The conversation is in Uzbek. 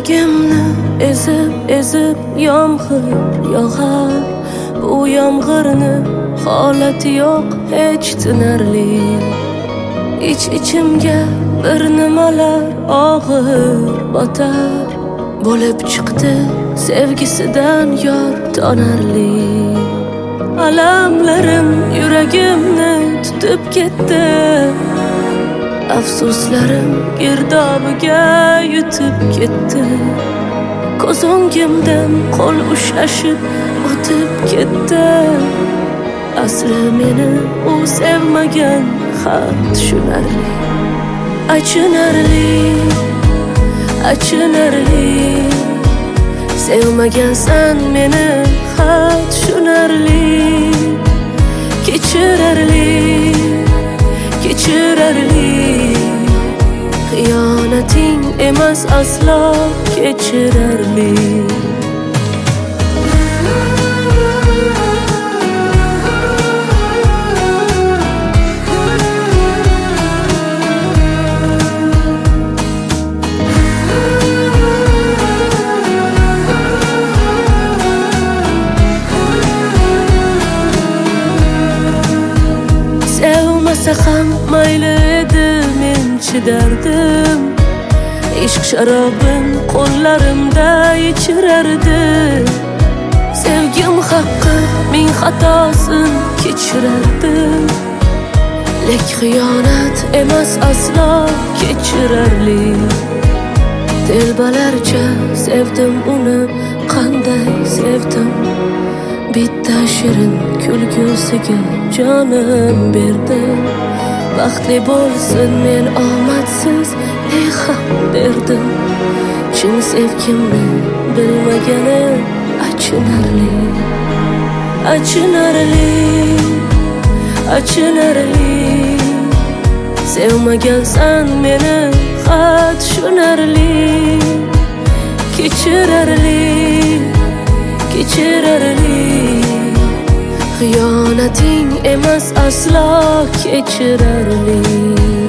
Yuragimni ezib yomg'ir yog'ar. Bu yomg'irni holati yo'q hech tinarli. İçimga bir nimalar og'ir botar. Bo'lib chiqdi sevgisidan yor tonarli. Alamlarim yuragimni tutib ketdi. Afsuslarim girdobiga yutib ketdi. Ko'z o'ngimdan qo'l ushlashib o'tib ketdi. Asli meni u sevmagan, xat tushunarli. Achinarli sevmagansan meni, xat tushunarli. Kechirarli xiyonating emas aslo kechirarli. Sevmasa ham mayli edi, men chidardim. Ishq sharobin qo'llarimda ichirardi. Sevgim haqqi ming xatosin kechirardim. Lek xiyonat emas aslo kechirarli. Telbalarcha sevdim uni, qanday sevdim. Bitta shirin kulgusiga jonim berdim. Baxtli bo'lsin men omadsiz ham derdim. Chin sevgimni bilmagani achinarli. Sevmagansan meni, xat tushunarli. Kechirarli xiyonating emas aslo kechirarli.